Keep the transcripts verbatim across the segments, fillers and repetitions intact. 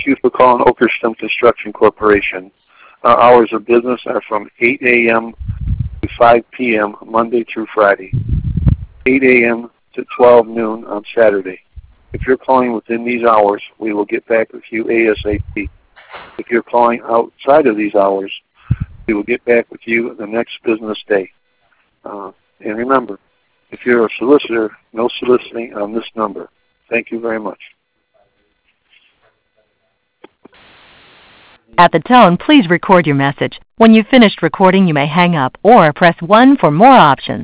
you for calling Okerstem Construction Corporation. Our hours of business are from eight A M to five P M Monday through Friday, eight A M to twelve noon on Saturday. If you're calling within these hours, we will get back with you ASAP. If you're calling outside of these hours, we will get back with you the next business day. Uh, and remember, if you're a solicitor, no soliciting on this number. Thank you very much. At the tone, please record your message. When you've finished recording, you may hang up or press one for more options.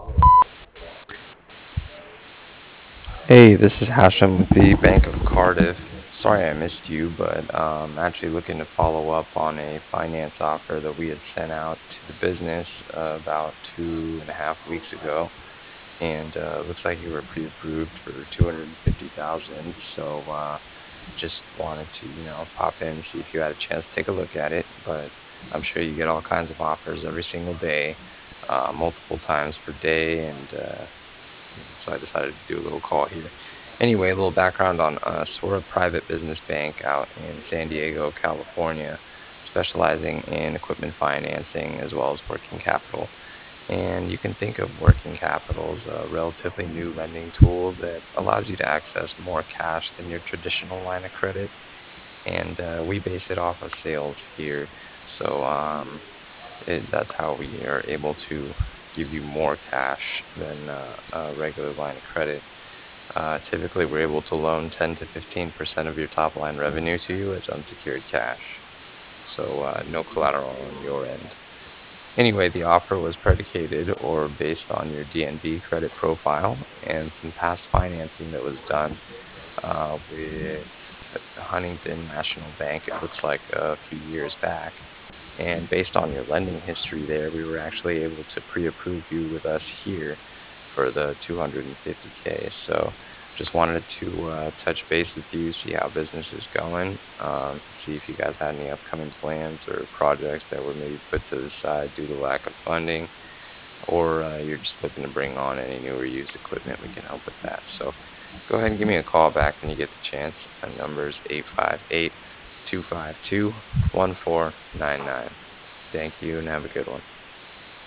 Hey, this is Hashem with the Bank of Cardiff. Sorry I missed you, but um, I'm actually looking to follow up on a finance offer that we had sent out to the business uh, about two and a half weeks ago. And uh, looks like you were pre-approved for two hundred fifty thousand dollars. So uh, just wanted to, you know, pop in and see if you had a chance to take a look at it. But I'm sure you get all kinds of offers every single day, uh, multiple times per day, and uh, so I decided to do a little call here. Anyway, a little background on us. We're a private business bank out in San Diego, California, specializing in equipment financing as well as working capital. And you can think of working capital as a relatively new lending tool that allows you to access more cash than your traditional line of credit. And uh, we base it off of sales here. So um, it, that's how we are able to give you more cash than uh, a regular line of credit. Uh, typically, we're able to loan ten to fifteen percent of your top line revenue to you as unsecured cash. So uh, no collateral on your end. Anyway, the offer was predicated or based on your D N B credit profile and some past financing that was done uh, with Huntington National Bank, it looks like a few years back. And based on your lending history there, we were actually able to pre-approve you with us here for the two hundred fifty K. So just wanted to uh, touch base with you, see how business is going, um, see if you guys had any upcoming plans or projects that were maybe put to the side due to lack of funding, or uh, you're just looking to bring on any new or used equipment. We can help with that. So go ahead and give me a call back when you get the chance. My number is eight five eight, two five two, one four nine nine. Thank you and have a good one.